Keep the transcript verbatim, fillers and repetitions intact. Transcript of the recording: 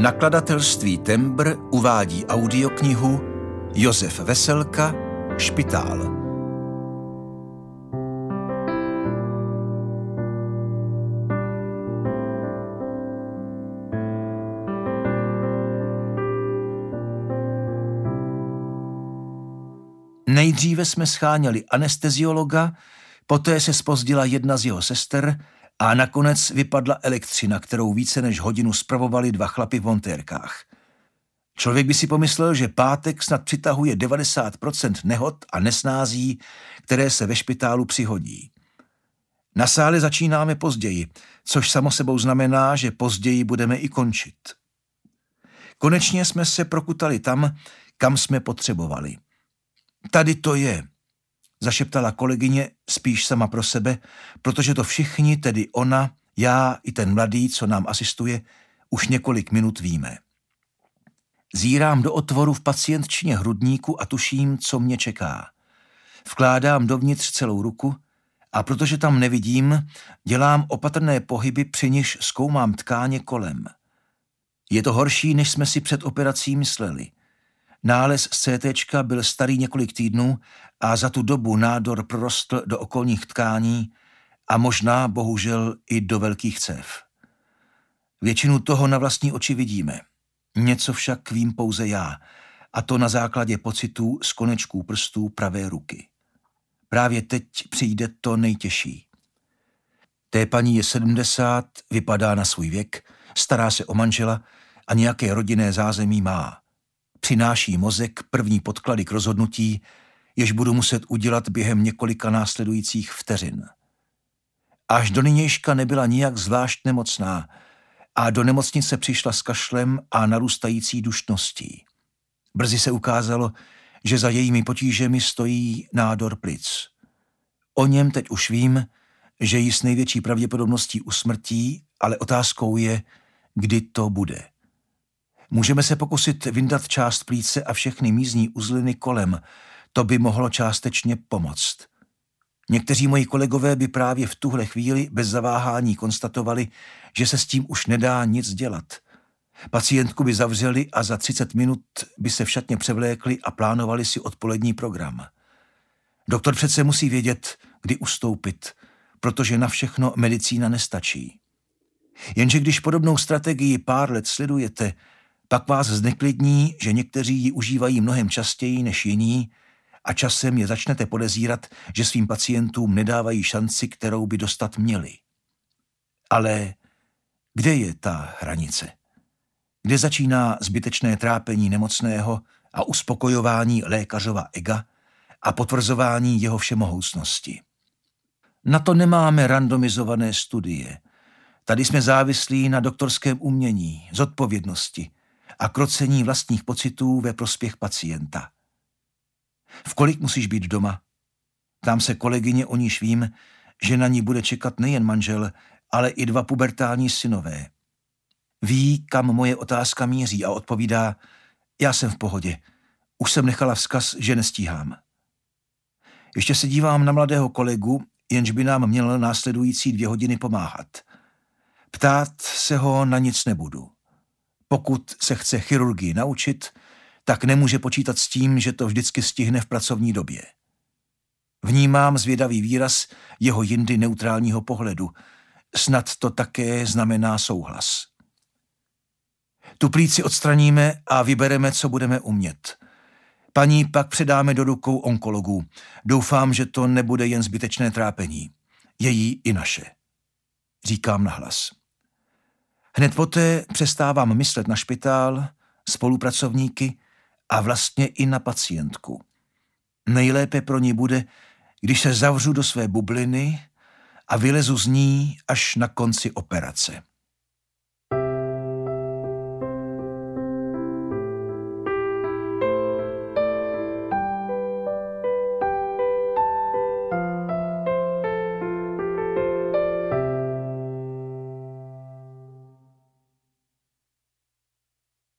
Nakladatelství Tembr uvádí audioknihu Josef Veselka Špitál. Nejdříve jsme scháněli anesteziologa, poté se zpozdila jedna z jeho sester a nakonec vypadla elektřina, kterou více než hodinu spravovali dva chlapi v montérkách. Člověk by si pomyslel, že pátek snad přitahuje devadesát procent nehod a nesnází, které se ve špitálu přihodí. Na sále začínáme později, což samo sebou znamená, že později budeme i končit. Konečně jsme se prokutali tam, kam jsme potřebovali. Tady to je, zašeptala kolegyně spíš sama pro sebe, protože to všichni, tedy ona, já i ten mladý, co nám asistuje, už několik minut víme. Zírám do otvoru v pacientčině hrudníku a tuším, co mě čeká. Vkládám dovnitř celou ruku a protože tam nevidím, dělám opatrné pohyby, při nichž zkoumám tkáně kolem. Je to horší, než jsme si před operací mysleli. Nález z C T čka byl starý několik týdnů a za tu dobu nádor prorostl do okolních tkání a možná, bohužel, i do velkých cév. Většinu toho na vlastní oči vidíme. Něco však vím pouze já, a to na základě pocitů z konečků prstů pravé ruky. Právě teď přijde to nejtěžší. Té paní je sedmdesát, vypadá na svůj věk, stará se o manžela a nějaké rodinné zázemí má. Přináší mozek první podklady k rozhodnutí, jež budu muset udělat během několika následujících vteřin. Až do nynějška nebyla nijak zvlášť nemocná a do nemocnice přišla s kašlem a narůstající dušností. Brzy se ukázalo, že za jejími potížemi stojí nádor plic. O něm teď už vím, že ji s největší pravděpodobností usmrtí, ale otázkou je, kdy to bude. Můžeme se pokusit vyndat část plíce a všechny mízní uzliny kolem. To by mohlo částečně pomoct. Někteří moji kolegové by právě v tuhle chvíli bez zaváhání konstatovali, že se s tím už nedá nic dělat. Pacientku by zavřeli a za třicet minut by se v šatně převlékli a plánovali si odpolední program. Doktor přece musí vědět, kdy ustoupit, protože na všechno medicína nestačí. Jenže když podobnou strategii pár let sledujete, pak vás zneklidní, že někteří ji užívají mnohem častěji než jiní a časem je začnete podezírat, že svým pacientům nedávají šanci, kterou by dostat měli. Ale kde je ta hranice? Kde začíná zbytečné trápení nemocného a uspokojování lékařova ega a potvrzování jeho všemohoucnosti? Na to nemáme randomizované studie. Tady jsme závislí na doktorském umění, zodpovědnosti a krocení vlastních pocitů ve prospěch pacienta. V kolik musíš být doma? Tam se kolegyně, o níž vím, že na ní bude čekat nejen manžel, ale i dva pubertální synové. Ví, kam moje otázka míří a odpovídá, já jsem v pohodě. Už jsem nechala vzkaz, že nestíhám. Ještě se dívám na mladého kolegu, jenž by nám měl následující dvě hodiny pomáhat. Ptát se ho na nic nebudu. Pokud se chce chirurgii naučit, tak nemůže počítat s tím, že to vždycky stihne v pracovní době. Vnímám zvědavý výraz jeho jindy neutrálního pohledu. Snad to také znamená souhlas. Tu plíci odstraníme a vybereme, co budeme umět. Paní pak předáme do rukou onkologů. Doufám, že to nebude jen zbytečné trápení. Její i naše. Říkám nahlas. Hned poté přestávám myslet na špitál, spolupracovníky a vlastně i na pacientku. Nejlépe pro ní bude, když se zavřu do své bubliny a vylezu z ní až na konci operace.